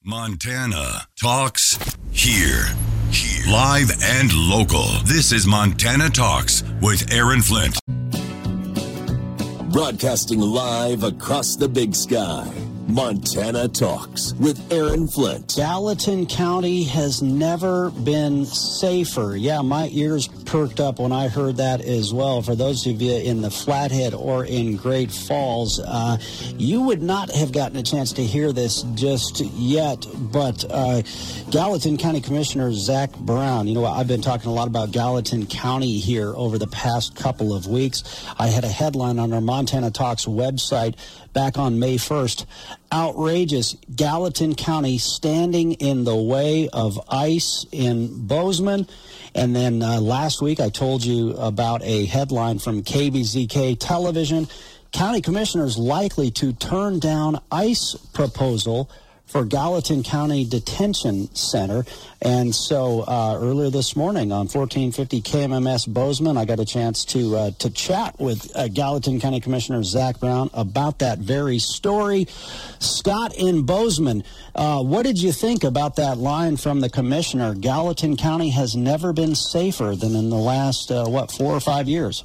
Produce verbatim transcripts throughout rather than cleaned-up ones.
Montana Talks here. Here. Live and local. This is Montana Talks with Aaron Flint. Broadcasting live across the big sky. Montana Talks with Aaron Flint. Gallatin County has never been safer. Yeah, my ears perked up when I heard that as well. For those of you in the Flathead or in Great Falls, uh, you would not have gotten a chance to hear this just yet, but uh, Gallatin County Commissioner Zach Brown, you know, I've been talking a lot about Gallatin County here over the past couple of weeks. I had a headline on our Montana Talks website back on May first. Outrageous. Gallatin County standing in the way of ICE in Bozeman. And then uh, last week I told you about a headline from K B Z K television. County commissioners likely to turn down ICE proposal for Gallatin County Detention Center. And so uh, earlier this morning on fourteen fifty K M M S Bozeman, I got a chance to uh, to chat with uh, Gallatin County Commissioner Zach Brown about that very story. Scott in Bozeman, uh, what did you think about that line from the commissioner? Gallatin County has never been safer than in the last, uh, what, four or five years?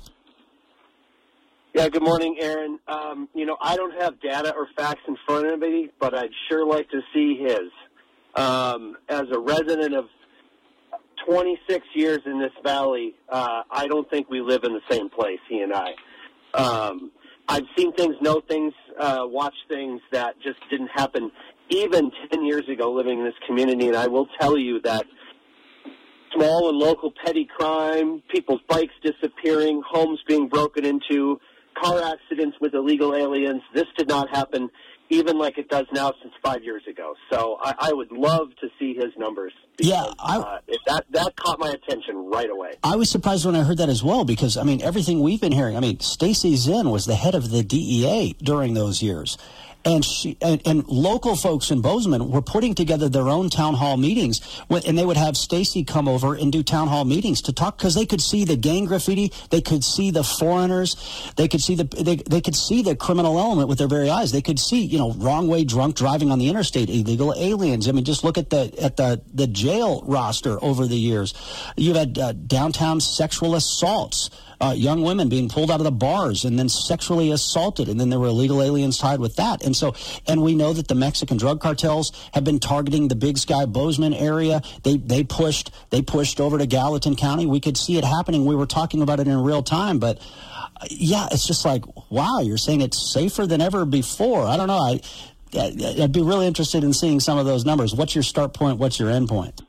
Yeah, good morning, Aaron. Um, you know, I don't have data or facts in front of me, but I'd sure like to see his. Um, as a resident of twenty-six years in this valley, uh, I don't think we live in the same place, he and I. Um, I've seen things, know things, uh, watched things that just didn't happen even ten years ago living in this community, and I will tell you that small and local petty crime, people's bikes disappearing, homes being broken into, car accidents with illegal aliens. This did not happen even like it does now since five years ago. So I, I would love to see his numbers. Because, yeah, I, uh, if that, that caught my attention right away. I was surprised when I heard that as well because, I mean, everything we've been hearing, I mean, Stacy Zinn was the head of the D E A during those years. And she and, and local folks in Bozeman were putting together their own town hall meetings, and they would have Stacy come over and do town hall meetings to talk because they could see the gang graffiti, they could see the foreigners, they could see the they, they could see the criminal element with their very eyes. They could see, you know, wrong way drunk driving on the interstate, illegal aliens. I mean, just look at the at the the jail roster over the years. You've had uh, downtown sexual assaults. Uh, young women being pulled out of the bars and then sexually assaulted, and then there were illegal aliens tied with that. And so, and we know that the Mexican drug cartels have been targeting the Big Sky Bozeman area. They they pushed they pushed over to Gallatin County. We could see it happening. We were talking about it in real time, but uh, yeah, it's just like, wow, you're saying it's safer than ever before. I don't know. I I'd be really interested in seeing some of those numbers. What's your start point? What's your end point?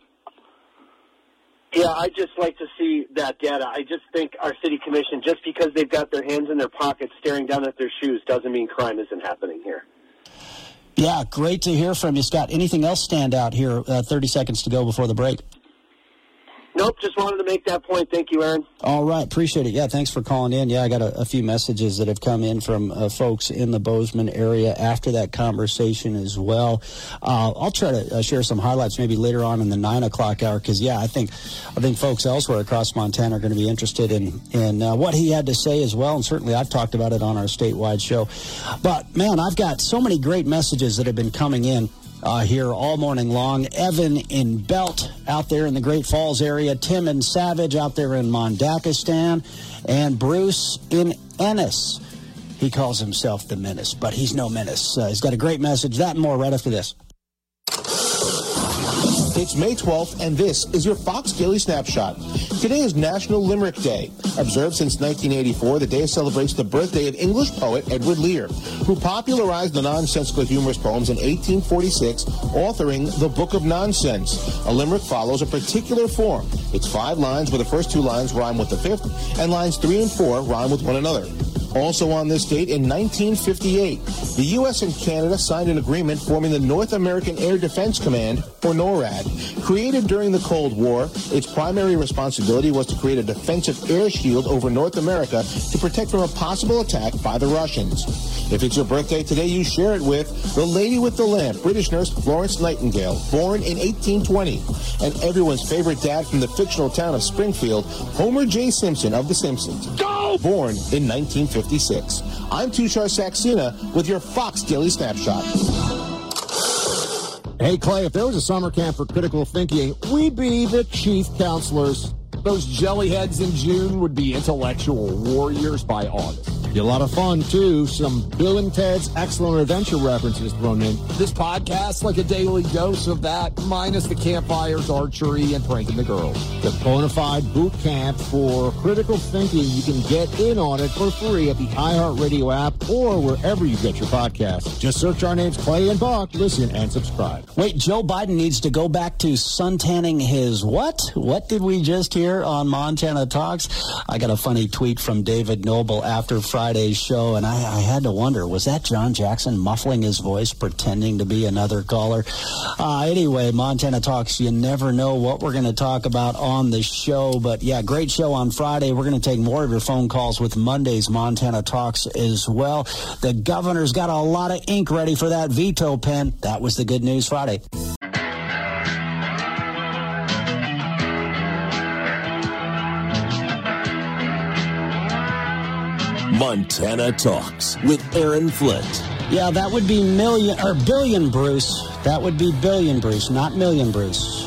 Yeah, I just like to see that data. I just think our city commission, just because they've got their hands in their pockets staring down at their shoes, doesn't mean crime isn't happening here. Yeah, great to hear from you, Scott. Anything else stand out here? Uh, thirty seconds to go before the break. Nope, just wanted to make that point. Thank you, Aaron. All right, appreciate it. Yeah, thanks for calling in. Yeah, I got a, a few messages that have come in from uh, folks in the Bozeman area after that conversation as well. Uh, I'll try to uh, share some highlights maybe later on in the nine o'clock hour because, yeah, I think I think folks elsewhere across Montana are going to be interested in, in uh, what he had to say as well, and certainly I've talked about it on our statewide show. But, man, I've got so many great messages that have been coming in. Uh, here all morning long. Evan in Belt out there in the Great Falls area. Tim and Savage out there in Mondakistan. And Bruce in Ennis. He calls himself the Menace, but he's no menace. Uh, he's got a great message. That and more right after this. It's May twelfth, and this is your Fox Daily Snapshot. Today is National Limerick Day. Observed since nineteen eighty-four, the day celebrates the birthday of English poet Edward Lear, who popularized the nonsensical humorous poems in eighteen forty-six, authoring the Book of Nonsense. A limerick follows a particular form. It's five lines where the first two lines rhyme with the fifth, and lines three and four rhyme with one another. Also on this date, in nineteen fifty-eight, the U S and Canada signed an agreement forming the North American Air Defense Command, or NORAD. Created during the Cold War, its primary responsibility was to create a defensive air shield over North America to protect from a possible attack by the Russians. If it's your birthday today, you share it with the lady with the lamp, British nurse Florence Nightingale, born in eighteen twenty, and everyone's favorite dad from the fictional town of Springfield, Homer J. Simpson of The Simpsons. Go! Born in nineteen fifty-six. I'm Tushar Saxena with your Fox Daily Snapshot. Hey, Clay, if there was a summer camp for critical thinking, we'd be the chief counselors. Those jellyheads in June would be intellectual warriors by August. Be a lot of fun, too. Some Bill and Ted's Excellent Adventure references thrown in. This podcast, like a daily dose of that, minus the campfires, archery, and pranking the girls. The bona fide boot camp for critical thinking. You can get in on it for free at the iHeartRadio app or wherever you get your podcasts. Just search our names, Clay and Buck, listen, and subscribe. Wait, Joe Biden needs to go back to suntanning his what? What did we just hear on Montana Talks? I got a funny tweet from David Noble after Friday's show, and I, I had to wonder, was that John Jackson muffling his voice, pretending to be another caller? Uh, anyway, Montana Talks, you never know what we're going to talk about on the show, but yeah, great show on Friday. We're going to take more of your phone calls with Monday's Montana Talks as well. The governor's got a lot of ink ready for that veto pen. That was the Good News Friday. Montana Talks with Aaron Flint. Yeah, that would be million or billion, Bruce. That would be billion, Bruce, not million, Bruce.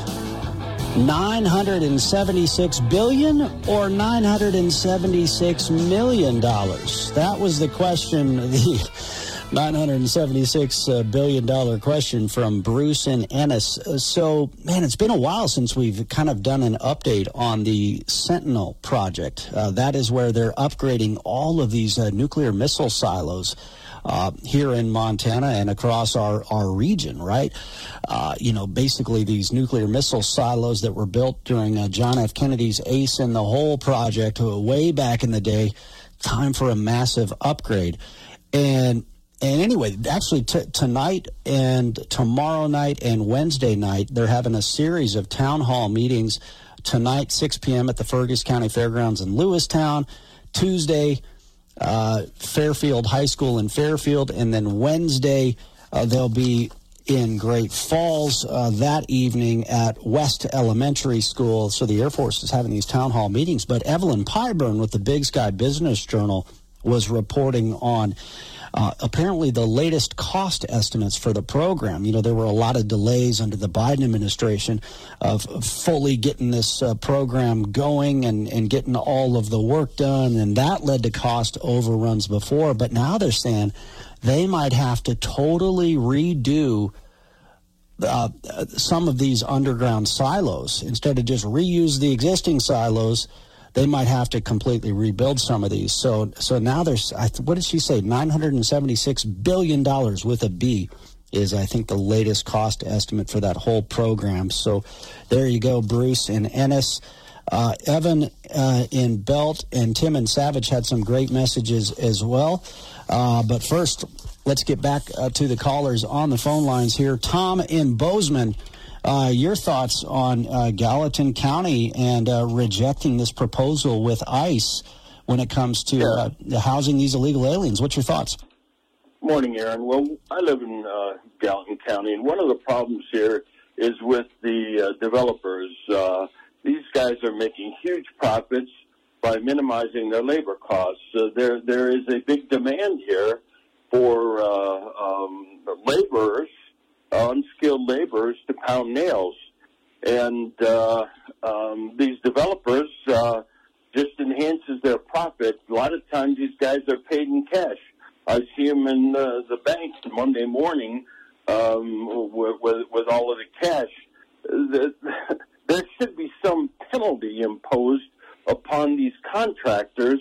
nine hundred seventy-six billion dollars or nine hundred seventy-six million dollars? That was the question, the nine hundred seventy-six billion dollars question from Bruce and Ennis. So, man, it's been a while since we've kind of done an update on the Sentinel project. Uh, that is where they're upgrading all of these uh, nuclear missile silos uh, here in Montana and across our, our region, right? Uh, you know, basically these nuclear missile silos that were built during uh, John F. Kennedy's Ace in the Hole project uh, way back in the day. Time for a massive upgrade. And And anyway, actually t- tonight and tomorrow night and Wednesday night, they're having a series of town hall meetings. Tonight, six p.m. at the Fergus County Fairgrounds in Lewistown. Tuesday, uh, Fairfield High School in Fairfield. And then Wednesday, uh, they'll be in Great Falls uh, that evening at West Elementary School. So the Air Force is having these town hall meetings. But Evelyn Pyburn with the Big Sky Business Journal was reporting on Uh, apparently the latest cost estimates for the program. You know, there were a lot of delays under the Biden administration of fully getting this uh, program going and, and getting all of the work done, and that led to cost overruns before. But now they're saying they might have to totally redo uh, some of these underground silos. Instead of just reuse the existing silos, they might have to completely rebuild some of these. So so now there's, what did she say, nine hundred seventy-six billion dollars with a B is, I think, the latest cost estimate for that whole program. So there you go, Bruce and Ennis. Uh, Evan uh, in Belt and Tim and Savage had some great messages as well. Uh, but first, let's get back uh, to the callers on the phone lines here. Tom in Bozeman. Uh, your thoughts on uh, Gallatin County and uh, rejecting this proposal with ICE when it comes to uh, housing these illegal aliens? What's your thoughts? Morning, Aaron. Well, I live in uh, Gallatin County, and one of the problems here is with the uh, developers. Uh, these guys are making huge profits by minimizing their labor costs. Uh, there, there is a big demand here for uh, um, laborers, unskilled laborers, to pound nails. And uh, um, these developers uh, just enhances their profit. A lot of times these guys are paid in cash. I see them in the, the bank Monday morning um, with, with, with all of the cash. The, there should be some penalty imposed upon these contractors.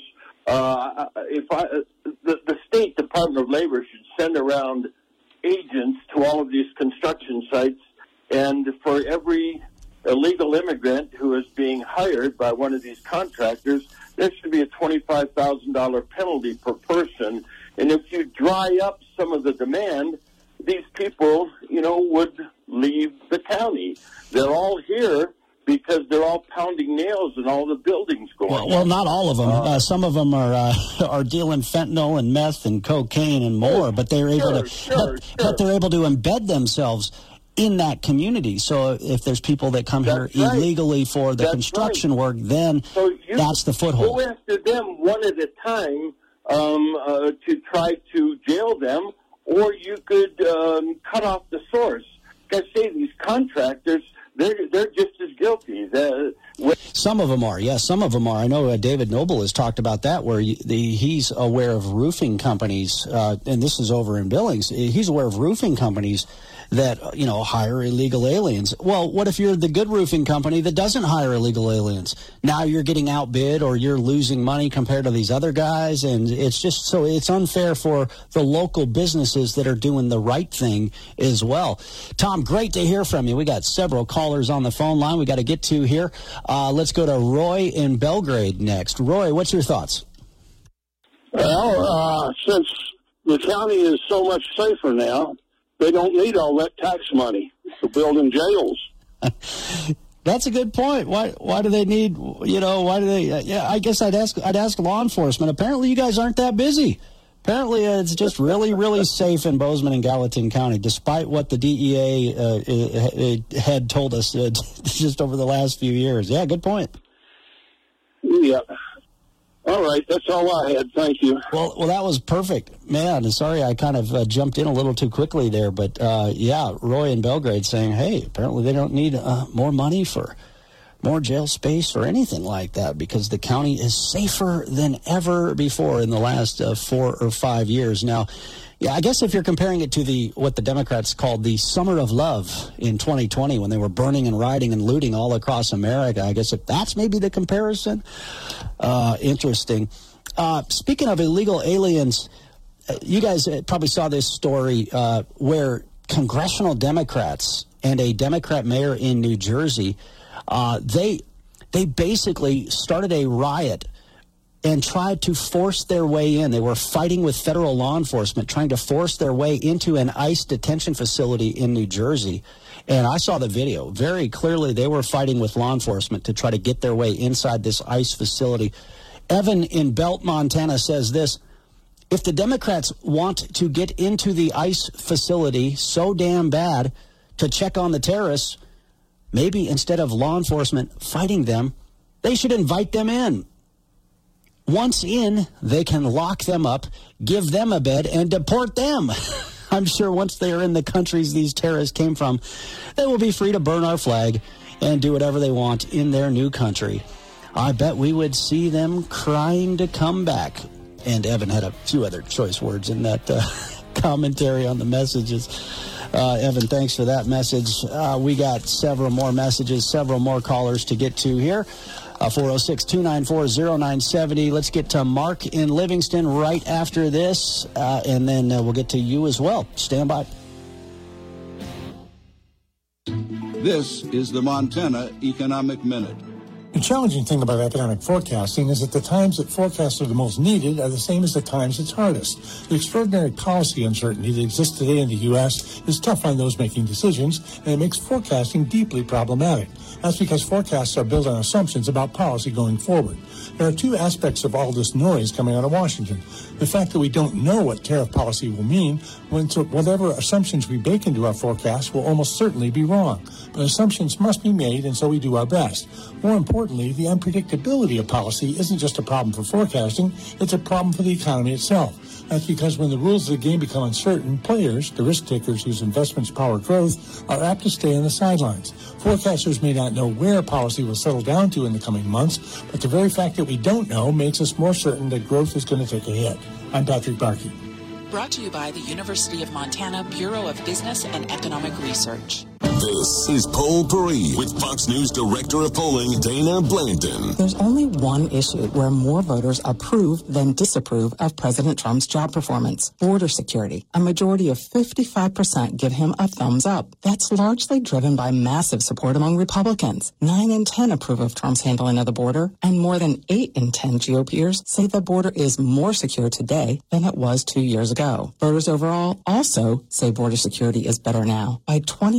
Uh, if I, the, the State Department of Labor should send around agents to all of these construction sites, and for every illegal immigrant who is being hired by one of these contractors, there should be a twenty-five thousand dollars penalty per person. And if you dry up some of the demand, these people, you know, would leave the county. They're all here because they're all pounding nails in all the buildings going well, on. Well, not all of them. Uh, uh, some of them are uh, are dealing fentanyl and meth and cocaine and more, but they're able sure, to sure, but, sure. but they're able to embed themselves in that community. So if there's people that come That's here right. illegally for the That's construction right. work, then so you that's the foothold. Go after them one at a time um, uh, to try to jail them, or you could um, cut off the source. like I say, these contractors, they're they're just as guilty. The, some of them are, yes, some of them are. I know uh, David Noble has talked about that, where you, the, he's aware of roofing companies, uh, and this is over in Billings. He's aware of roofing companies that, you know, hire illegal aliens. Well, what if you're the good roofing company that doesn't hire illegal aliens? Now you're getting outbid or you're losing money compared to these other guys, and it's just so it's unfair for the local businesses that are doing the right thing as well. Tom, great to hear from you. We got several callers on the phone line we got to get to here. Uh, let's go to Roy in Belgrade next. Roy, what's your thoughts? Well, uh, since the county is so much safer now, they don't need all that tax money for building jails. That's a good point. Why? Why do they need? You know, why do they? Uh, yeah, I guess I'd ask. I'd ask law enforcement. Apparently, you guys aren't that busy. Apparently, uh, it's just really, really safe in Bozeman and Gallatin County, despite what the D E A uh, had told us uh, just over the last few years. Yeah, good point. Yeah. All right, that's all I had. Thank you. Well, well, that was perfect, man. Sorry, I kind of uh, jumped in a little too quickly there, but uh, yeah, Roy in Belgrade saying, "Hey, apparently they don't need uh, more money for more jail space or anything like that because the county is safer than ever before in the last uh, four or five years." Now, yeah, I guess if you're comparing it to the what the Democrats called the Summer of Love in twenty twenty when they were burning and rioting and looting all across America, I guess if that's maybe the comparison, uh, interesting. Uh, speaking of illegal aliens, uh, you guys probably saw this story uh, where congressional Democrats and a Democrat mayor in New Jersey, uh, they they basically started a riot and tried to force their way in. They were fighting with federal law enforcement, trying to force their way into an ICE detention facility in New Jersey. And I saw the video. Very clearly, they were fighting with law enforcement to try to get their way inside this ICE facility. Evan in Belt, Montana says this: if the Democrats want to get into the ICE facility so damn bad to check on the terrorists, maybe instead of law enforcement fighting them, they should invite them in. Once in, they can lock them up, give them a bed, and deport them. I'm sure once they are in the countries these terrorists came from, they will be free to burn our flag and do whatever they want in their new country. I bet we would see them crying to come back. And Evan had a few other choice words in that uh, commentary on the messages. Uh, Evan, thanks for that message. Uh, we got several more messages, several more callers to get to here. Uh, four oh six, two nine four, oh nine seven oh. Let's get to Mark in Livingston right after this, uh, and then uh, we'll get to you as well. Stand by. This is the Montana Economic Minute. The challenging thing about economic forecasting is that the times that forecasts are the most needed are the same as the times it's hardest. The extraordinary policy uncertainty that exists today in the U S is tough on those making decisions, and it makes forecasting deeply problematic. That's because forecasts are built on assumptions about policy going forward. There are two aspects of all this noise coming out of Washington. The fact that we don't know what tariff policy will mean, when so whatever assumptions we bake into our forecast will almost certainly be wrong. But assumptions must be made, and so we do our best. More importantly, the unpredictability of policy isn't just a problem for forecasting, it's a problem for the economy itself. That's because when the rules of the game become uncertain, players, the risk takers whose investments power growth, are apt to stay on the sidelines. Forecasters may not know where policy will settle down to in the coming months, but the very fact that we don't know makes us more certain that growth is going to take a hit. I'm Patrick Barkey. Brought to you by the University of Montana Bureau of Business and Economic Research. This is Poll Parade with Fox News Director of Polling, Dana Blanton. There's only one issue where more voters approve than disapprove of President Trump's job performance: border security. A majority of fifty-five percent give him a thumbs up. That's largely driven by massive support among Republicans. Nine in ten approve of Trump's handling of the border, and more than eight in ten GOPers say the border is more secure today than it was two years ago. Voters overall also say border security is better now by twenty-eight points.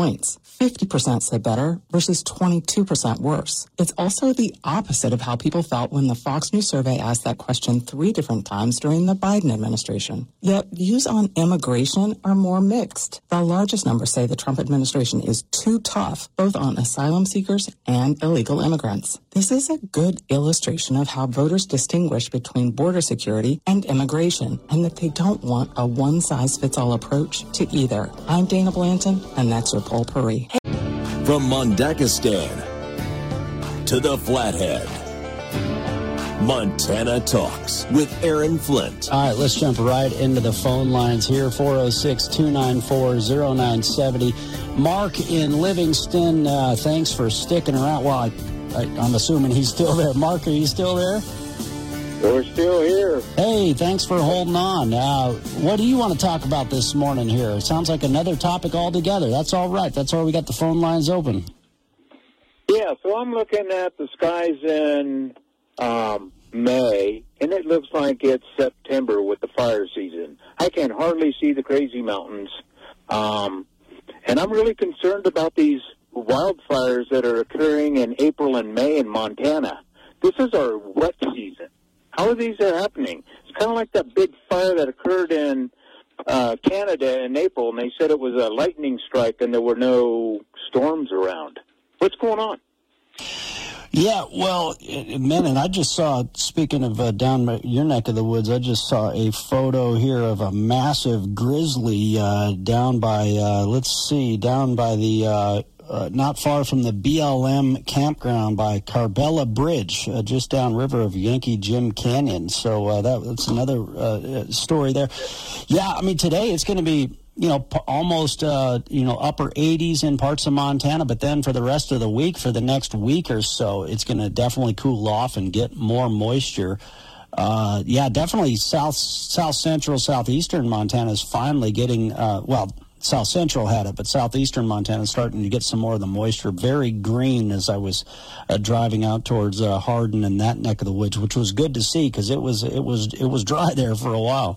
points. fifty percent said better versus twenty-two percent worse. It's also the opposite of how people felt when the Fox News survey asked that question three different times during the Biden administration. Yet views on immigration are more mixed. The largest numbers say the Trump administration is too tough, both on asylum seekers and illegal immigrants. This is a good illustration of how voters distinguish between border security and immigration, and that they don't want a one-size-fits-all approach to either. I'm Dana Blanton, and that's your poll Puri. From Mondakistan to the Flathead, Montana Talks with Aaron Flint. All right, let's jump right into the phone lines here. four oh six, two nine four, oh nine seven oh. Mark in Livingston, uh, thanks for sticking around. Well, I, I, I'm assuming he's still there. Mark, are you still there? We're still here. Hey, thanks for holding on. Uh, what do you want to talk about this morning here? It sounds like another topic altogether. That's all right. That's why we got the phone lines open. Yeah, so I'm looking at the skies in um, May, and it looks like it's September with the fire season. I can hardly see the crazy mountains. Um, and I'm really concerned about these wildfires that are occurring in April and May in Montana. This is our wet season. How are these are happening? It's kind of like that big fire that occurred in uh, Canada in April, and they said it was a lightning strike and there were no storms around. What's going on? Yeah, well, man, and I just saw, speaking of uh, down your neck of the woods, I just saw a photo here of a massive grizzly uh, down by, uh, let's see, down by the... Uh, Uh, not far from the B L M campground by Carbella Bridge, uh, just downriver of Yankee Jim Canyon. So uh, that, that's another uh, story there. Yeah, I mean, today it's going to be, you know, p- almost, uh, you know, upper eighties in parts of Montana. But then for the rest of the week, for the next week or so, it's going to definitely cool off and get more moisture. Uh, yeah, definitely south, south central, southeastern Montana is finally getting, uh, well, South Central had it, but southeastern Montana is starting to get some more of the moisture. Very green as I was uh, driving out towards uh, Hardin and that neck of the woods, which was good to see because it was it was it was dry there for a while.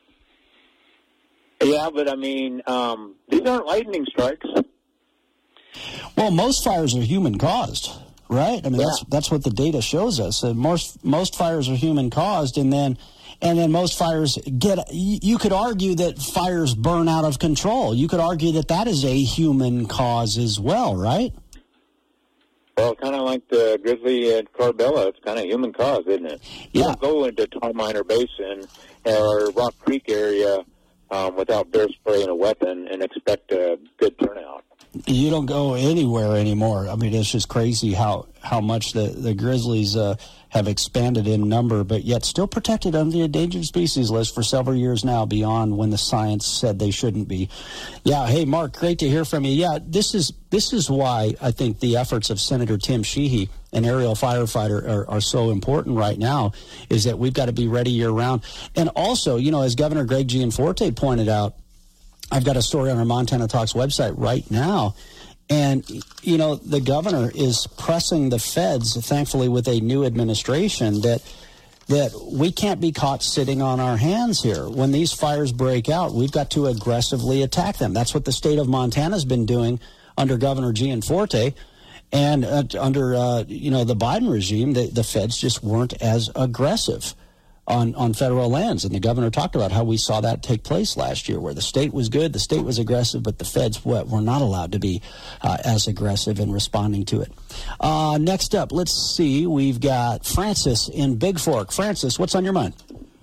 Yeah, but I mean, um, these aren't lightning strikes. Well, most fires are human caused, right? I mean, yeah. that's that's what the data shows us. Uh, most most fires are human caused, and then. And then most fires get, you could argue that fires burn out of control. You could argue that that is a human cause as well, right? Well, kind of like the grizzly at Carbella, it's kind of human cause, isn't it? You yeah. don't go into Tom Miner Basin or Rock Creek area um, without bear spray and a weapon and expect a good turnout. You don't go anywhere anymore. I mean, it's just crazy how, how much the, the grizzlies uh, have expanded in number, but yet still protected under the endangered species list for several years now, beyond when the science said they shouldn't be. Yeah, hey, Mark, great to hear from you. Yeah, this is this is why I think the efforts of Senator Tim Sheehy, an aerial firefighter, are, are so important right now, is that we've got to be ready year-round. And also, you know, as Governor Greg Gianforte pointed out, I've got a story on our Montana Talks website right now. And, you know, the governor is pressing the feds, thankfully with a new administration, that that we can't be caught sitting on our hands here. When these fires break out, we've got to aggressively attack them. That's what the state of Montana has been doing under Governor Gianforte. And uh, under, uh, you know, the Biden regime, the, the feds just weren't as aggressive on, on federal lands. And the governor talked about how we saw that take place last year, where the state was good, the state was aggressive, but the feds what, were not allowed to be uh, as aggressive in responding to it. Uh, next up, let's see, we've got Francis in Big Fork. Francis, what's on your mind?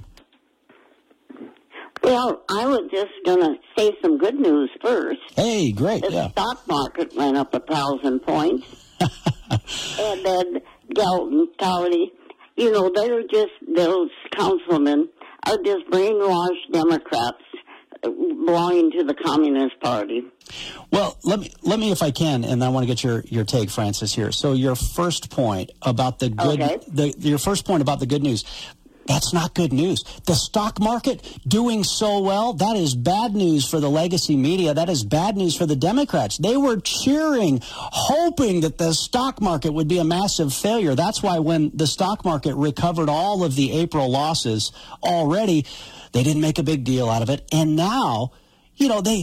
Well, I was just going to say some good news first. Hey, great, the yeah. The stock market went up a thousand points. And then Galton County, you know, they're just, those councilmen are just brainwashed Democrats belonging to the Communist Party. Well, let me, let me, if I can, and I want to get your, your take, Francis, here. So your first point about the good, okay. the, your first point about the good news, that's not good news. The stock market doing so well, that is bad news for the legacy media. That is bad news for the Democrats. They were cheering, hoping that the stock market would be a massive failure. That's why when the stock market recovered all of the April losses already, they didn't make a big deal out of it. And now, you know, they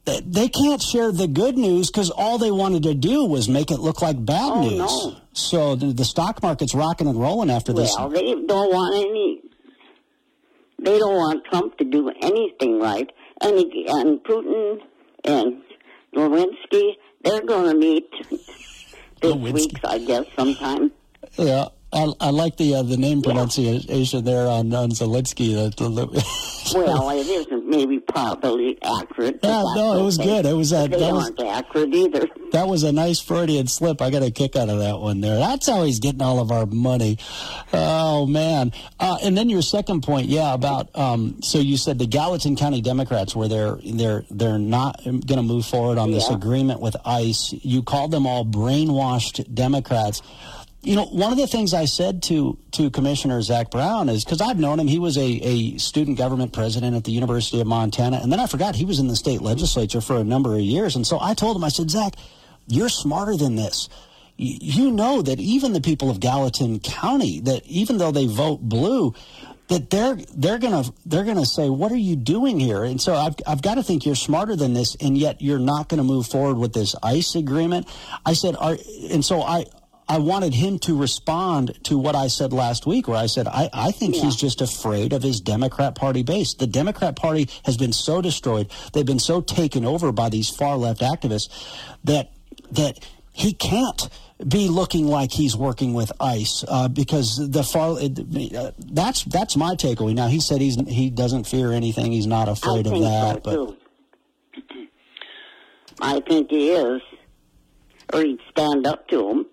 they can't share the good news because all they wanted to do was make it look like bad oh, news. No. So the, the stock market's rocking and rolling after this. Well, they don't want any. They don't want Trump to do anything right. And, he, and Putin and Lewinsky, they're going to meet this Lewinsky. week, I guess, sometime. Yeah. I, I like the uh, the name pronunciation there on, on Zelensky. The, the, well, it isn't maybe properly accurate. Yeah, no, it was okay. good. It was a, they that aren't was, accurate either. That was a nice Freudian slip. I got a kick out of that one there. That's how he's getting all of our money. Oh, man. Uh, and then your second point, yeah, about um, so you said the Gallatin County Democrats, where they're they're they're not going to move forward on yeah. this agreement with ICE. You called them all brainwashed Democrats. You know, one of the things I said to, to Commissioner Zach Brown is, because I've known him, he was a, a student government president at the University of Montana, and then I forgot he was in the state legislature for a number of years. And so I told him, I said, Zach, you're smarter than this. You, you know that even the people of Gallatin County, that even though they vote blue, that they're they're gonna they're gonna say, what are you doing here? And so I've I've got to think you're smarter than this, and yet you're not going to move forward with this ICE agreement. I said, are, and so I. I wanted him to respond to what I said last week, where I said, I, I think yeah. he's just afraid of his Democrat Party base. The Democrat Party has been so destroyed. They've been so taken over by these far-left activists that that he can't be looking like he's working with ICE uh, because the far uh, that's that's my takeaway. Now, he said he's he doesn't fear anything. He's not afraid I of think that. So but too. I think he is, or he'd stand up to him.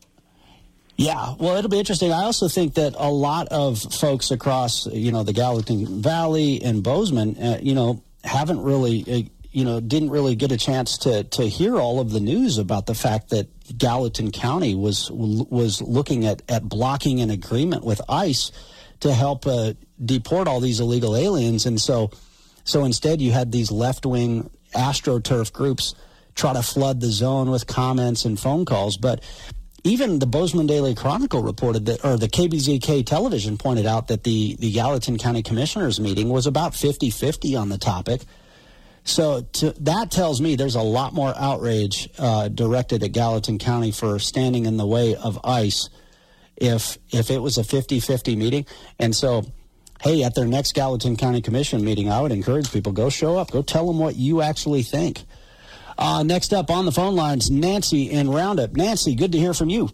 Yeah, well, it'll be interesting. I also think that a lot of folks across, you know, the Gallatin Valley and Bozeman, uh, you know, haven't really, uh, you know, didn't really get a chance to, to hear all of the news about the fact that Gallatin County was was looking at, at blocking an agreement with ICE to help uh, deport all these illegal aliens. And so, so instead you had these left-wing AstroTurf groups try to flood the zone with comments and phone calls. But even the Bozeman Daily Chronicle reported that, or the K B Z K television pointed out that the, the Gallatin County Commissioners meeting was about fifty-fifty on the topic. So to, that tells me there's a lot more outrage uh, directed at Gallatin County for standing in the way of ICE if if it was a fifty-fifty meeting. And so, hey, at their next Gallatin County Commission meeting, I would encourage people, go show up. Go tell them what you actually think. Uh, next up on the phone lines, Nancy in Roundup. Nancy, good to hear from you.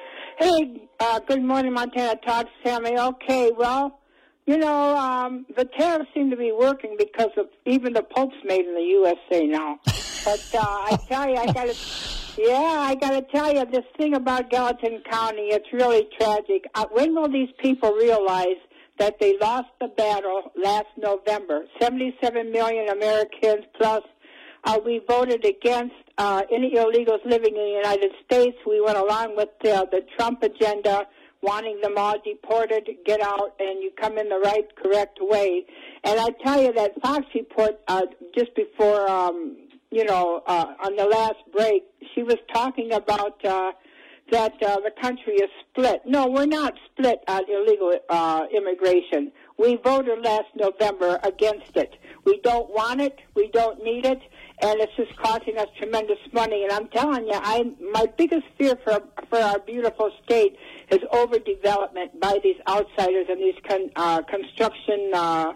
Hey, uh, good morning, Montana Talks, Sammy. Okay, well, you know, um, the tariffs seem to be working because of even the Pope's made in the U S A now. But uh, I tell you, I got to, yeah, I got to tell you, this thing about Gallatin County, it's really tragic. Uh, when will these people realize that they lost the battle last November? seventy-seven million Americans plus. Uh, we voted against uh, any illegals living in the United States. We went along with uh, the Trump agenda, wanting them all deported, get out, and you come in the right, correct way. And I tell you that Fox report uh, just before, um, you know, uh, on the last break, she was talking about uh, that uh, the country is split. No, we're not split on illegal uh, immigration. We voted last November against it. We don't want it. We don't need it. And it's just costing us tremendous money. And I'm telling you, I my biggest fear for for our beautiful state is overdevelopment by these outsiders and these con, uh, construction uh,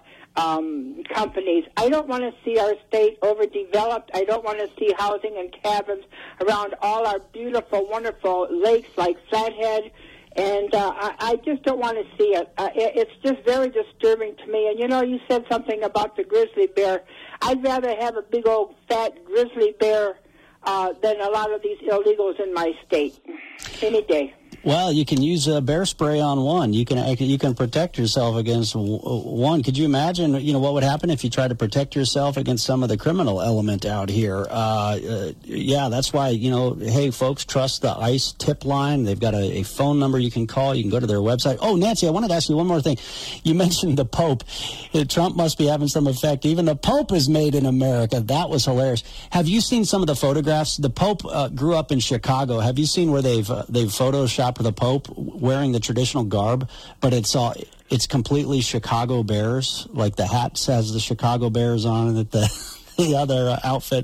um, companies. I don't want to see our state overdeveloped. I don't want to see housing and cabins around all our beautiful, wonderful lakes like Flathead. And uh, I, I just don't want to see it. Uh, it. It's just very disturbing to me. And, you know, you said something about the grizzly bear. I'd rather have a big old fat grizzly bear uh, than a lot of these illegals in my state. Any day. Well, you can use a bear spray on one. You can you can protect yourself against one. Could you imagine, you know, what would happen if you tried to protect yourself against some of the criminal element out here? Uh, uh, yeah, that's why, you know, hey, folks, trust the ICE tip line. They've got a, a phone number you can call. You can go to their website. Oh, Nancy, I wanted to ask you one more thing. You mentioned the Pope. Trump must be having some effect. Even the Pope is made in America. That was hilarious. Have you seen some of the photographs? The Pope uh, grew up in Chicago. Have you seen where they've uh, they've photoshopped the Pope wearing the traditional garb, but it's all it's completely Chicago Bears. Like the hat says the Chicago Bears on it. The the other uh, outfit.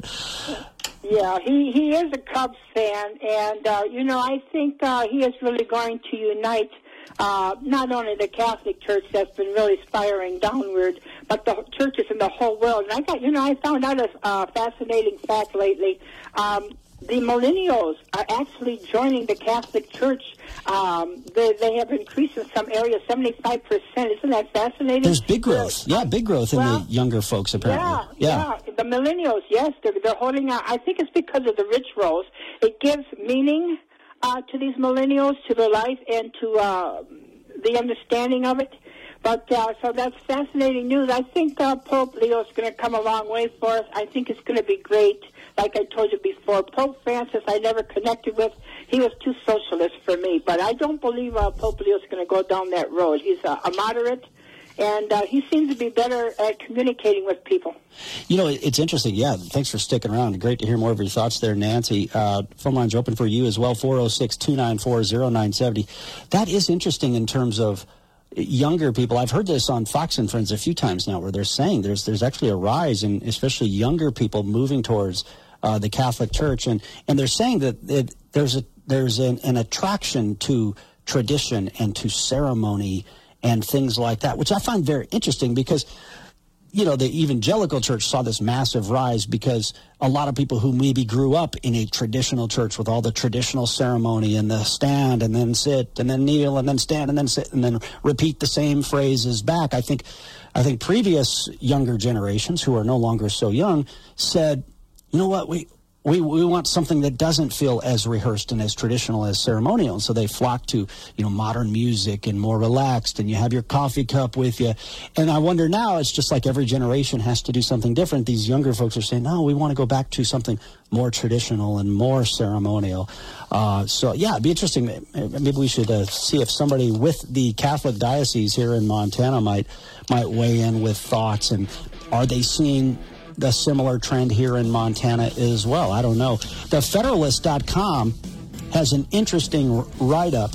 Yeah, he, he is a Cubs fan, and, uh, you know, I think uh, he is really going to unite uh, not only the Catholic Church that's been really spiraling downward, but the churches in the whole world. And I got, you know, I found out a uh, fascinating fact lately. Um, the millennials are actually joining the Catholic Church. Um, they, they have increased in some areas seventy-five percent. Isn't that fascinating? There's big growth. Yeah, big growth in well, the younger folks, apparently. Yeah, yeah. The millennials, yes, they're, they're holding out. I think it's because of the rich rolls. It gives meaning uh, to these millennials, to their life, and to uh, the understanding of it. But uh, so that's fascinating news. I think uh, Pope Leo is going to come a long way for us. I think it's going to be great. Like I told you before, Pope Francis I never connected with. He was too socialist for me. But I don't believe uh, Pope Leo is going to go down that road. He's uh, a moderate, and uh, he seems to be better at communicating with people. You know, it's interesting. Yeah, thanks for sticking around. Great to hear more of your thoughts there, Nancy. Uh, phone lines are open for you as well, four oh six, two nine four, oh nine seven oh. That is interesting in terms of younger people. I've heard this on Fox and Friends a few times now, where they're saying there's there's actually a rise in especially younger people moving towards uh, the Catholic Church, and and they're saying that it, there's a there's an, an attraction to tradition and to ceremony and things like that, which I find very interesting because, you know, the evangelical church saw this massive rise because a lot of people who maybe grew up in a traditional church with all the traditional ceremony and the stand and then sit and then kneel and then stand and then sit and then repeat the same phrases back. I think, I think previous younger generations who are no longer so young said, you know what, we, we, we want something that doesn't feel as rehearsed and as traditional as ceremonial. And so they flock to, you know, modern music and more relaxed, and you have your coffee cup with you. And I wonder now, it's just like every generation has to do something different. These younger folks are saying, no, we want to go back to something more traditional and more ceremonial. Uh, so, yeah, it'd be interesting. Maybe we should uh, see if somebody with the Catholic diocese here in Montana might might weigh in with thoughts. And are they seeing the similar trend here in Montana as well? I don't know. The Federalist dot com has an interesting write-up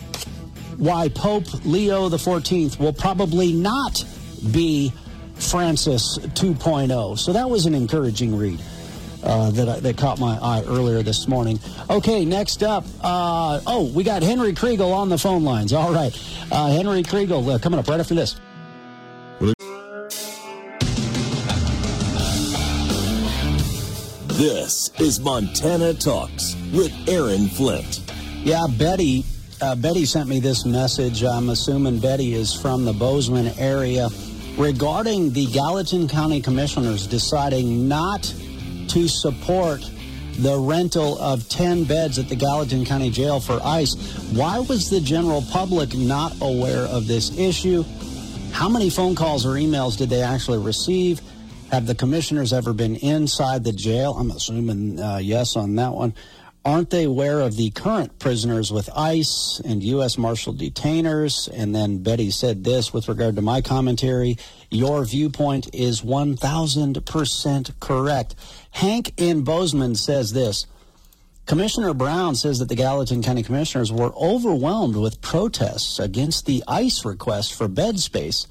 why Pope Leo the fourteenth will probably not be Francis two point oh. So that was an encouraging read uh, that, I, that caught my eye earlier this morning. Okay, next up, uh, oh, we got Henry Kriegel on the phone lines. All right, uh, Henry Kriegel uh, coming up right after this. This is Montana Talks with Aaron Flint. Yeah, Betty, uh, Betty sent me this message. I'm assuming Betty is from the Bozeman area regarding the Gallatin County Commissioners deciding not to support the rental of ten beds at the Gallatin County Jail for ICE. Why was the general public not aware of this issue? How many phone calls or emails did they actually receive? Have the commissioners ever been inside the jail? I'm assuming uh, yes on that one. Aren't they aware of the current prisoners with ICE and U S Marshal detainers? And then Betty said this with regard to my commentary. Your viewpoint is one thousand percent correct. Hank in Bozeman says this. Commissioner Brown says that the Gallatin County Commissioners were overwhelmed with protests against the ICE request for bed space.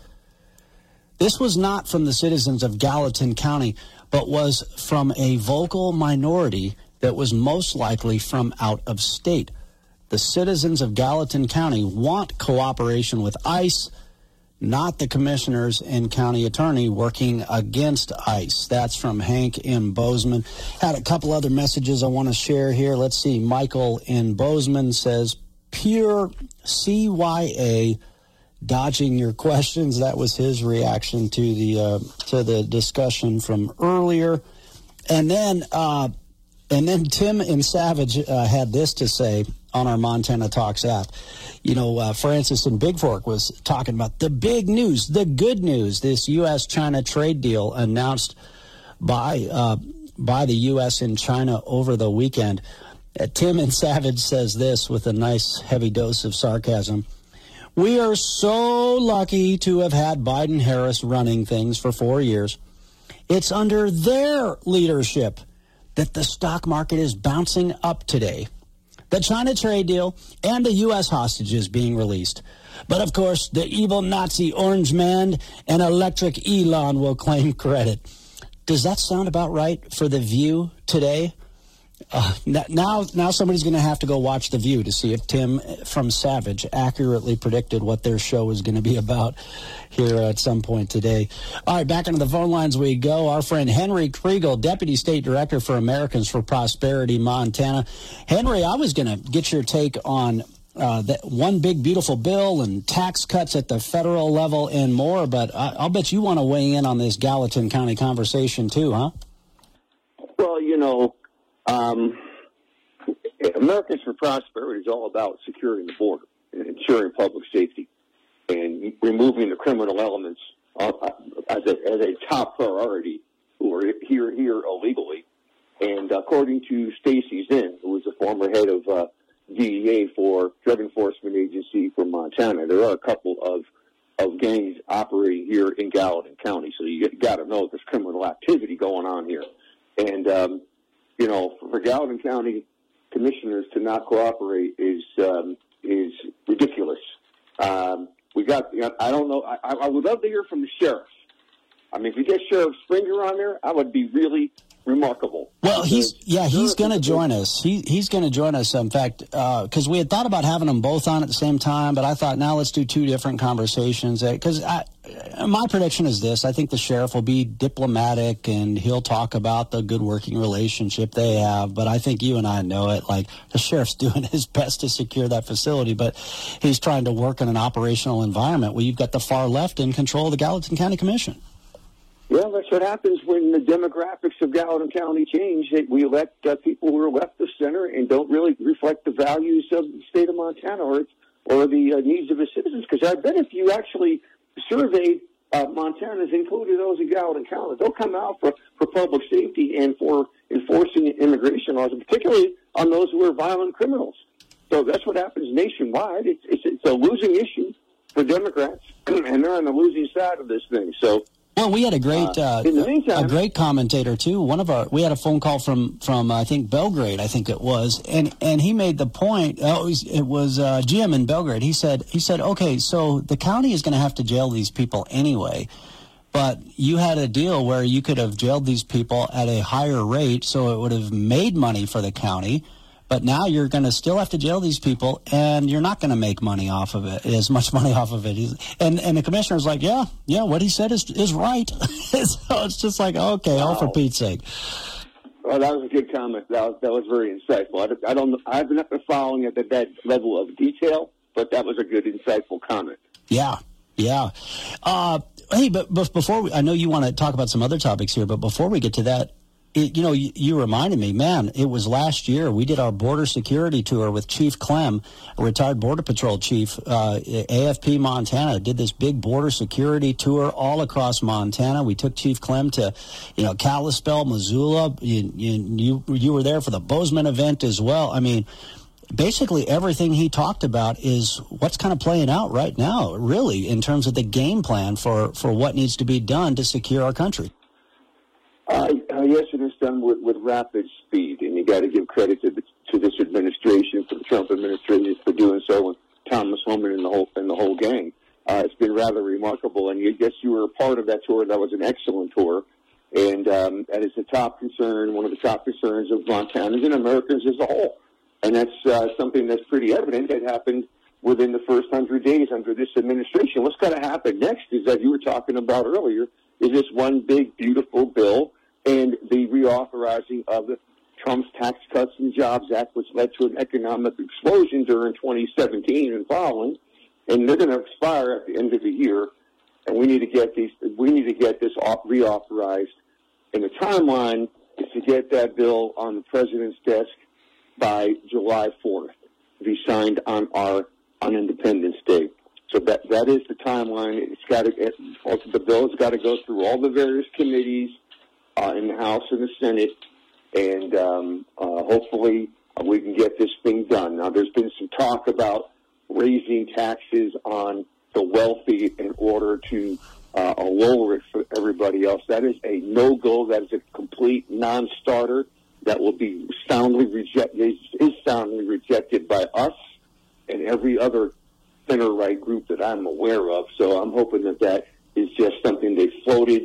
This was not from the citizens of Gallatin County, but was from a vocal minority that was most likely from out of state. The citizens of Gallatin County want cooperation with ICE, not the commissioners and county attorney working against ICE. That's from Hank in Bozeman. Had a couple other messages I want to share here. Let's see. Michael in Bozeman says, pure C Y A. Dodging your questions. That was his reaction to the uh, to the discussion from earlier, and then uh, and then Tim in Savage uh, had this to say on our Montana Talks app. You know, uh, Francis in Big Fork was talking about the big news, the good news. This U S China trade deal announced by uh, by the U S and China over the weekend. Uh, Tim in Savage says this with a nice heavy dose of sarcasm. We are so lucky to have had Biden-Harris running things for four years. It's under their leadership that the stock market is bouncing up today. The China trade deal and the U S hostages being released. But, of course, the evil Nazi orange man and electric Elon will claim credit. Does that sound about right for The View today? Uh, now, now somebody's going to have to go watch The View to see if Tim from Savage accurately predicted what their show is going to be about here at some point today. All right, back into the phone lines we go. Our friend Henry Kriegel, Deputy State Director for Americans for Prosperity, Montana. Henry, I was going to get your take on uh, that one big beautiful bill and tax cuts at the federal level and more, but I, I'll bet you want to weigh in on this Gallatin County conversation too, huh? Well, you know, Um, Americans for Prosperity is all about securing the border and ensuring public safety and removing the criminal elements uh, as, a, as a top priority who are here here illegally. And according to Stacy Zinn, who was the former head of uh, D E A for Drug Enforcement Agency for Montana, there are a couple of of gangs operating here in Gallatin County. So you got to know there's criminal activity going on here. And um, you know, for Gallatin County commissioners to not cooperate is um, is ridiculous. Um, we got, you know, I don't know, I, I would love to hear from the sheriff. I mean, if you get Sheriff Springer on there, I would be really remarkable. Well, he's yeah, he's going to join us. He he's going to join us. In fact, because uh, we had thought about having them both on at the same time, but I thought now let's do two different conversations. Because I, my prediction is this: I think the sheriff will be diplomatic and he'll talk about the good working relationship they have. But I think you and I know it. Like the sheriff's doing his best to secure that facility, but he's trying to work in an operational environment where you've got the far left in control of the Gallatin County Commission. Well, that's what happens when the demographics of Gallatin County change. We elect uh, people who are left of center and don't really reflect the values of the state of Montana or or the uh, needs of its citizens. Because I bet if you actually surveyed uh, Montanans, including those in Gallatin County, they'll come out for, for public safety and for enforcing immigration laws, and particularly on those who are violent criminals. So that's what happens nationwide. It's, it's, it's a losing issue for Democrats, and they're on the losing side of this thing. So. Well, we had a great, uh, in the meantime, a great commentator too. One of our, we had a phone call from from I think Belgrade, I think it was, and and he made the point. Oh, it was, it was uh, Jim in Belgrade. He said he said, okay, so the county is going to have to jail these people anyway, but you had a deal where you could have jailed these people at a higher rate, so it would have made money for the county. But now you're going to still have to jail these people, and you're not going to make money off of it, as much money off of it. And and the commissioner's like, yeah, yeah, what he said is is right. So it's just like, okay, wow. All for Pete's sake. Well, that was a good comment. That was, that was very insightful. I, I don't, I've not been following it at that level of detail, but that was a good, insightful comment. Yeah, yeah. Uh, hey, but, but before we, I know you want to talk about some other topics here, but before we get to that, It, you know, you, you reminded me, man, it was last year. We did our border security tour with Chief Clem, a retired Border Patrol chief, uh, A F P Montana, did this big border security tour all across Montana. We took Chief Clem to, you know, Kalispell, Missoula. You, you, you were there for the Bozeman event as well. I mean, basically everything he talked about is what's kind of playing out right now, really, in terms of the game plan for, for what needs to be done to secure our country. Uh, yes, it is done with, with rapid speed, and you got to give credit to, the, to this administration, to the Trump administration, for doing so, and Thomas Homan and the whole and the whole gang. Uh, it's been rather remarkable, and you guess you were a part of that tour. That was an excellent tour, and um, that is the top concern, one of the top concerns of Montanans and Americans as a whole, and that's uh, something that's pretty evident that happened within the first hundred days under this administration. What's going to happen next is, as you were talking about earlier, is this one big, beautiful bill and the reauthorizing of the Trump's Tax Cuts and Jobs Act, which led to an economic explosion during twenty seventeen and following, and they're going to expire at the end of the year. And we need to get these. We need to get this reauthorized. And the timeline is to get that bill on the president's desk by July fourth, to be signed on our on Independence Day. So that that is the timeline. It's got to it, the bill's got to go through all the various committees uh, in the House and the Senate, and um, uh, hopefully uh, we can get this thing done. Now, there's been some talk about raising taxes on the wealthy in order to uh, lower it for everybody else. That is a no-go. That is a complete non-starter. That will be soundly rejected. Is soundly rejected by us and every other center-right group that I'm aware of. So I'm hoping that that is just something they floated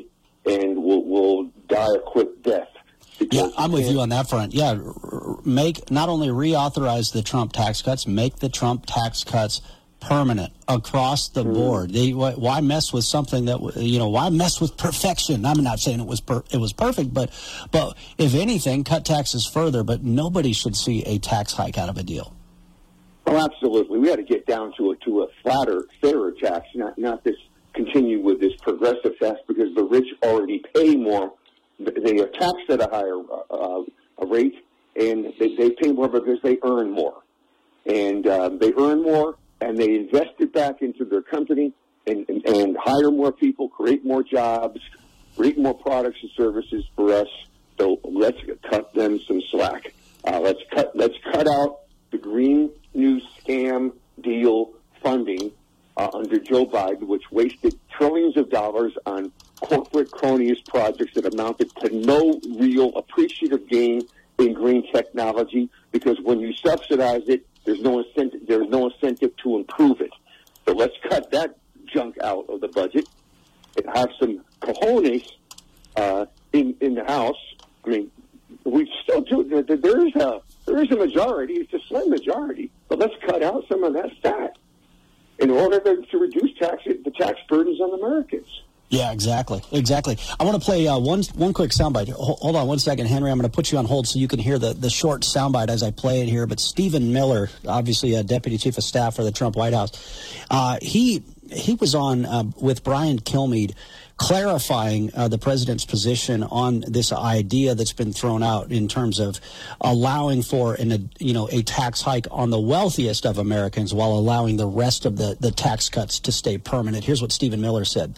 and will will die a quick death. Yeah, I'm with you on that front. Yeah, make not only reauthorize the Trump tax cuts, make the Trump tax cuts permanent across the mm-hmm. board. They, why mess with something that, you know, why mess with perfection? I'm not saying it was per, it was perfect, but but if anything, cut taxes further. But nobody should see a tax hike out of a deal. Oh, absolutely. We got to get down to a to a flatter, fairer tax, not not this continue with this progressive tax, because the rich already pay more. They are taxed at a higher uh, a rate, and they, they pay more because they earn more. And uh, they earn more, and they invest it back into their company and, and, and hire more people, create more jobs, create more products and services for us. So let's cut them some slack. Uh, let's cut let's cut out the Green New Scam Deal funding uh, under Joe Biden, which wasted trillions of dollars on corporate cronyist projects that amounted to no real appreciative gain in green technology, because when you subsidize it, there's no incentive, there's no incentive to improve it. So let's cut that junk out of the budget and have some cojones uh, in in the House. I mean, we still do. There is a there is a majority. It's a slim majority, but let's cut out some of that fat in order to, to reduce tax the tax burdens on Americans. Yeah, exactly, exactly. I want to play uh, one one quick soundbite. Hold on one second, Henry. I'm going to put you on hold so you can hear the, the short soundbite as I play it here. But Stephen Miller, obviously a Deputy Chief of Staff for the Trump White House, uh, he he was on uh, with Brian Kilmeade, clarifying uh, the president's position on this idea that's been thrown out in terms of allowing for an, a, you know, a tax hike on the wealthiest of Americans while allowing the rest of the, the tax cuts to stay permanent. Here's what Stephen Miller said.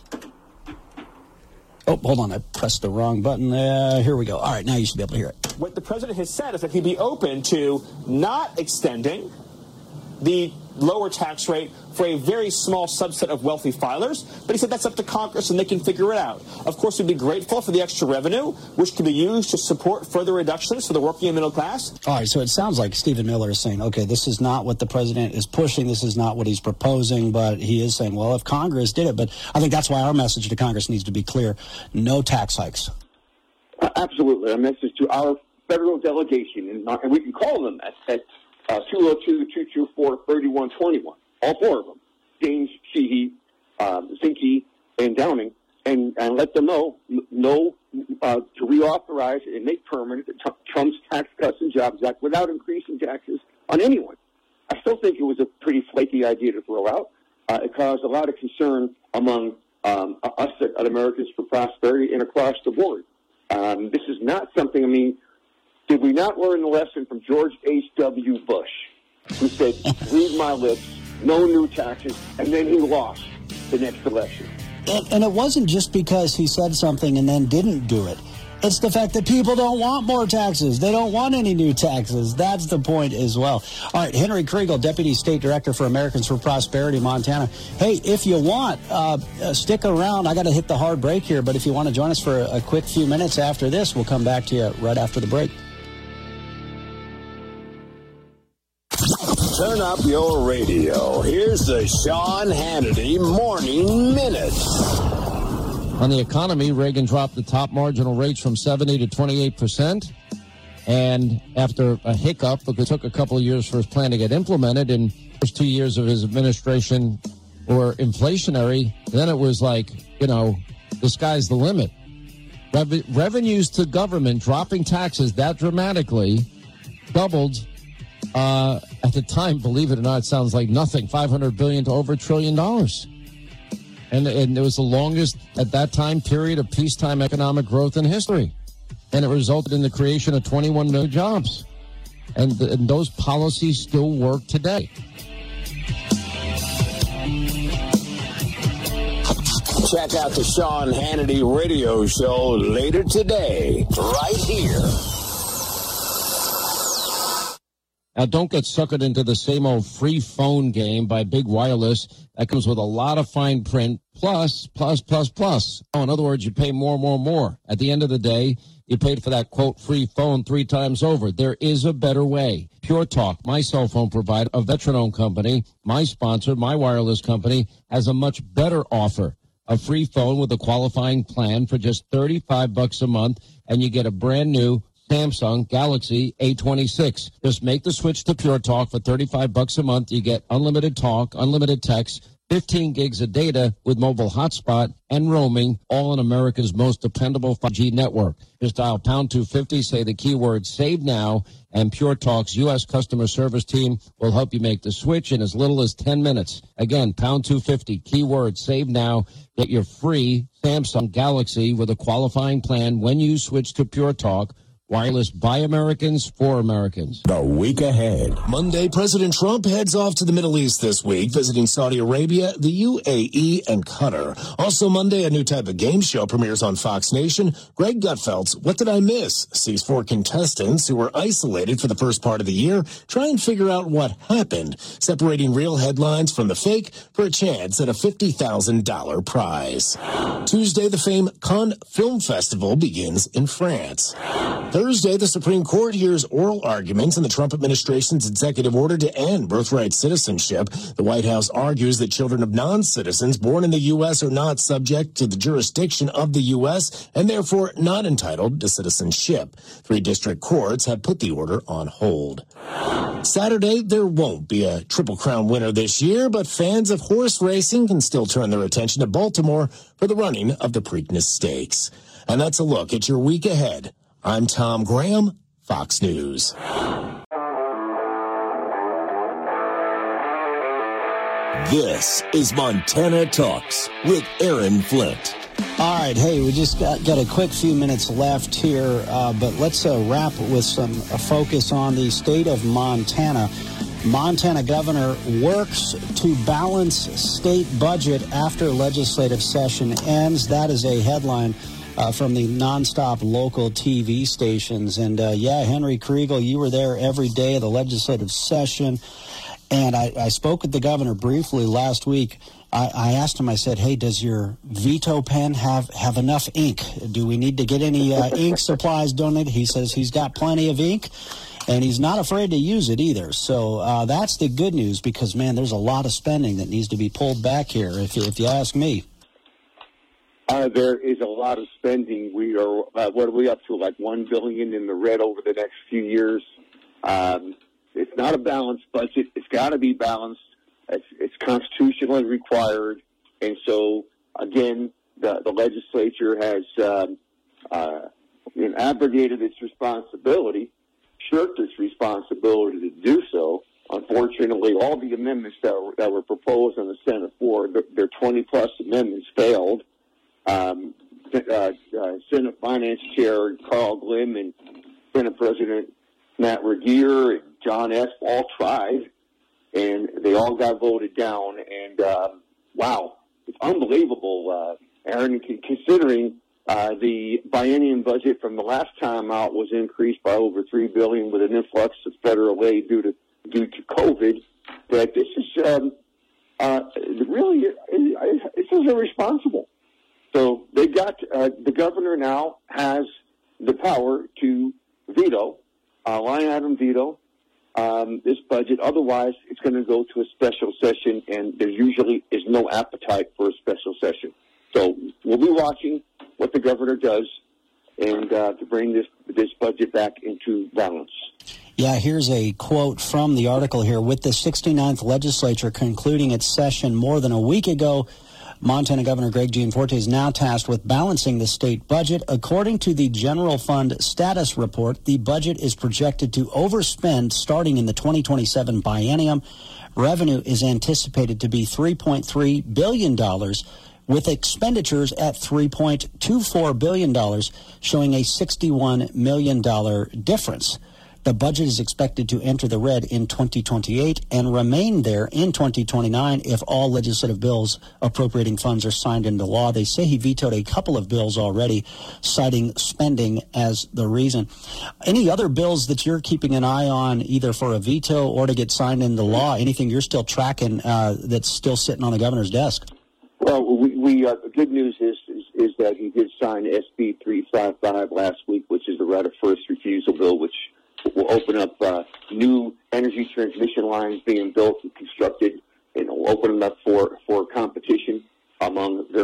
Oh, hold on. I pressed the wrong button. Uh, here we go. All right, now you should be able to hear it. What the president has said is that he'd be open to not extending the lower tax rate for a very small subset of wealthy filers, but he said that's up to Congress and they can figure it out. Of course, we'd be grateful for the extra revenue, which can be used to support further reductions for the working and middle class. All right, so it sounds like Stephen Miller is saying, okay, this is not what the president is pushing, this is not what he's proposing, but he is saying, well, if Congress did it, but I think that's why our message to Congress needs to be clear, no tax hikes. Uh, absolutely. Our message to our federal delegation, and, and we can call them at, at uh, two oh two, two two four, three one two one. All four of them, James, Sheehy, um, Zinke, and Downing, and, and let them know, no, uh, to reauthorize and make permanent Trump's Tax Cuts and Jobs Act without increasing taxes on anyone. I still think it was a pretty flaky idea to throw out. Uh, it caused a lot of concern among um, us at, at Americans for Prosperity and across the board. Um, this is not something, I mean, did we not learn the lesson from George H W. Bush, who said, read my lips, no new taxes, and then he lost the next election. And, and it wasn't just because he said something and then didn't do it. It's the fact that people don't want more taxes. They don't want any new taxes. That's the point as well. All right, Henry Kriegel, Deputy State Director for Americans for Prosperity, Montana. Hey, if you want, uh, uh, stick around. I got to hit the hard break here, but if you want to join us for a, a quick few minutes after this, we'll come back to you right after the break. Turn up your radio. Here's the Sean Hannity Morning Minute. On the economy, Reagan dropped the top marginal rates from seventy to twenty-eight percent. And after a hiccup, because it took a couple of years for his plan to get implemented, and the first two years of his administration were inflationary, then it was like, you know, the sky's the limit. Reve- revenues to government dropping taxes that dramatically doubled. Uh, at the time, believe it or not, it sounds like nothing. five hundred billion dollars to over a trillion dollars. And, and it was the longest, at that time, period of peacetime economic growth in history. And it resulted in the creation of twenty-one million jobs. And, the, and those policies still work today. Check out the Sean Hannity radio show later today, right here. Now, don't get suckered into the same old free phone game by Big Wireless. That comes with a lot of fine print, plus, plus, plus, plus. Oh, in other words, you pay more, more, more. At the end of the day, you paid for that, quote, free phone three times over. There is a better way. Pure Talk, my cell phone provider, a veteran-owned company, my sponsor, my wireless company, has a much better offer. a free phone with a qualifying plan for just thirty-five bucks a month, and you get a brand new Samsung Galaxy A twenty-six. Just make the switch to Pure Talk for thirty-five bucks a month. You get unlimited talk, unlimited text, fifteen gigs of data with mobile hotspot and roaming, all on America's most dependable five G network. Just dial pound two fifty, say the keyword save now, and Pure Talk's U S customer service team will help you make the switch in as little as ten minutes. Again, pound two fifty, keyword save now. Get your free Samsung Galaxy with a qualifying plan when you switch to Pure Talk. Wireless by Americans for Americans. The week ahead. Monday, President Trump heads off to the Middle East this week, visiting Saudi Arabia, the U A E, and Qatar. Also Monday, a new type of game show premieres on Fox Nation. Greg Gutfeld's What Did I Miss? Sees four contestants who were isolated for the first part of the year try and figure out what happened, separating real headlines from the fake for a chance at a fifty thousand dollars prize. Tuesday, the famed Cannes Film Festival begins in France. Thursday, the Supreme Court hears oral arguments in the Trump administration's executive order to end birthright citizenship. The White House argues that children of non-citizens born in the U S are not subject to the jurisdiction of the U S and therefore not entitled to citizenship. Three district courts have put the order on hold. Saturday, there won't be a Triple Crown winner this year, but fans of horse racing can still turn their attention to Baltimore for the running of the Preakness Stakes. And that's a look at your week ahead. I'm Tom Graham, Fox News. This is Montana Talks with Aaron Flint. All right, hey, we just got, got a quick few minutes left here, uh, but let's uh, wrap with some uh, focus on the state of Montana. Montana governor works to balance state budget after legislative session ends. That is a headline Uh, from the nonstop local T V stations. And, uh, yeah, Henry Kriegel, you were there every day of the legislative session. And I, I spoke with the governor briefly last week. I, I asked him, I said, hey, does your veto pen have, have enough ink? Do we need to get any uh, ink supplies donated? He says he's got plenty of ink, and he's not afraid to use it either. So uh, that's the good news because, man, there's a lot of spending that needs to be pulled back here, if you, if you ask me. Uh, there is a lot of spending. We are, uh, what are we up to, like one billion dollars in the red over the next few years. Um, it's not a balanced budget. It's got to be balanced. It's, it's constitutionally required. And so, again, the, the legislature has um, uh, you know, abrogated its responsibility, shirked its responsibility to do so. Unfortunately, all the amendments that were, that were proposed on the Senate floor, their twenty-plus amendments failed. Um, uh, uh, Senate Finance Chair Carl Glimm and Senate President Matt Regier and John Esp all tried, and they all got voted down. And uh, wow, it's unbelievable, uh, Aaron, considering uh, the biennium budget from the last time out was increased by over three billion dollars with an influx of federal aid due to due to COVID. That this is um, uh, really this is irresponsible. So they got uh, the governor now has the power to veto, uh, line item veto, um, this budget. Otherwise, it's going to go to a special session, and there usually is no appetite for a special session. So we'll be watching what the governor does, and uh, to bring this this budget back into balance. Yeah, here's a quote from the article here. With the sixty-ninth legislature concluding its session more than a week ago, Montana Governor Greg Gianforte is now tasked with balancing the state budget. According to the General Fund Status Report, the budget is projected to overspend starting in the twenty twenty-seven biennium. Revenue is anticipated to be three point three billion dollars, with expenditures at three point two four billion dollars, showing a sixty-one million dollars difference. The budget is expected to enter the red in twenty twenty-eight and remain there in twenty twenty-nine if all legislative bills appropriating funds are signed into law. They say he vetoed a couple of bills already, citing spending as the reason. Any other bills that you're keeping an eye on, either for a veto or to get signed into law? Anything you're still tracking uh, that's still sitting on the governor's desk? Well, we, we uh, the good news is, is is that he did sign S B three fifty-five last week, which is the right of first refusal bill, which will open up uh, new energy transmission lines being built and constructed, and will open them up for, for competition among various kinds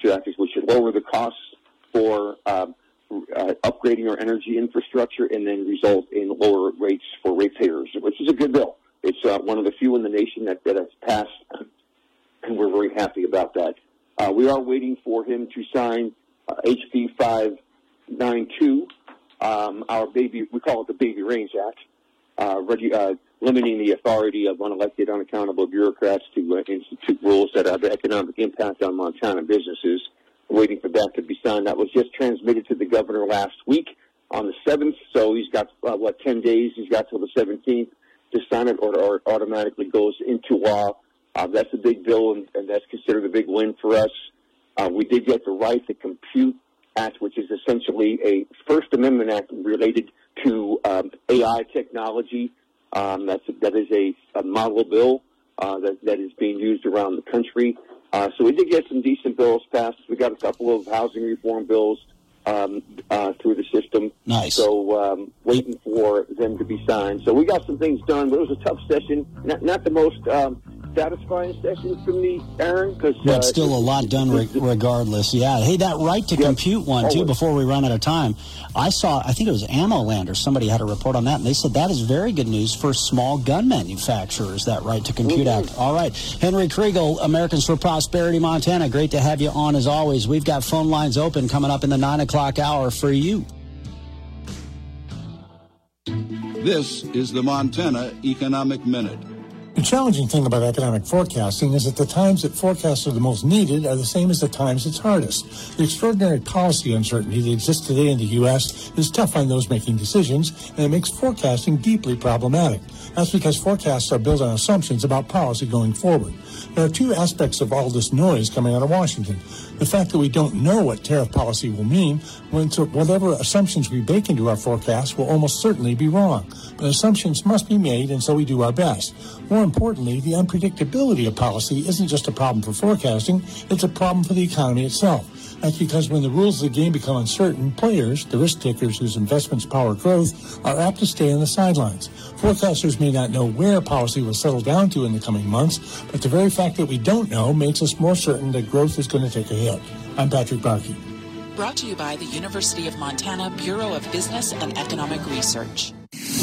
factors which should lower the costs for um, uh, upgrading our energy infrastructure and then result in lower rates for ratepayers, which is a good bill. It's uh, one of the few in the nation that, that has passed, and we're very happy about that. Uh, we are waiting for him to sign uh, H B five ninety-two, um, our baby, we call it the Baby Range Act, uh, regu- uh, limiting the authority of unelected, unaccountable bureaucrats to uh, institute rules that have economic impact on Montana businesses. We're waiting for that to be signed. That was just transmitted to the governor last week on the seventh, so he's got, uh, what, ten days? He's got till the seventeenth to sign it, or, or it automatically goes into law. Uh, that's a big bill, and, and that's considered a big win for us. Uh, we did get the Right to Compute Act, which is essentially a First Amendment Act related to um, A I technology. Um, that's a, that is a, a model bill uh, that, that is being used around the country. Uh, so we did get some decent bills passed. We got a couple of housing reform bills um, uh, through the system. Nice. So um, waiting for them to be signed. So we got some things done, but it was a tough session. Not, not the most um, satisfying session for me, Aaron. Cause, But uh, still a lot done re- regardless. Yeah. Hey, that Right to Yep. Compute one, too, Always. before we run out of time. I saw, I think it was AmmoLand or somebody had a report on that, and they said that is very good news for small gun manufacturers, that Right to Compute Mm-hmm. Act. All right. Henry Kriegel, Americans for Prosperity, Montana. Great to have you on as always. We've got phone lines open coming up in the nine o'clock hour for you. This is the Montana Economic Minute. The challenging thing about economic forecasting is that the times that forecasts are the most needed are the same as the times it's hardest. The extraordinary policy uncertainty that exists today in the U S is tough on those making decisions, and it makes forecasting deeply problematic. That's because forecasts are built on assumptions about policy going forward. There are two aspects of all this noise coming out of Washington. The fact that we don't know what tariff policy will mean, when so whatever assumptions we bake into our forecast will almost certainly be wrong. But assumptions must be made, and so we do our best. More importantly, the unpredictability of policy isn't just a problem for forecasting, it's a problem for the economy itself. That's because when the rules of the game become uncertain, players, the risk takers whose investments power growth, are apt to stay on the sidelines. Forecasters may not know where policy will settle down to in the coming months, but the very fact that we don't know makes us more certain that growth is going to take a hit. I'm Patrick Barkey. Brought to you by the University of Montana Bureau of Business and Economic Research.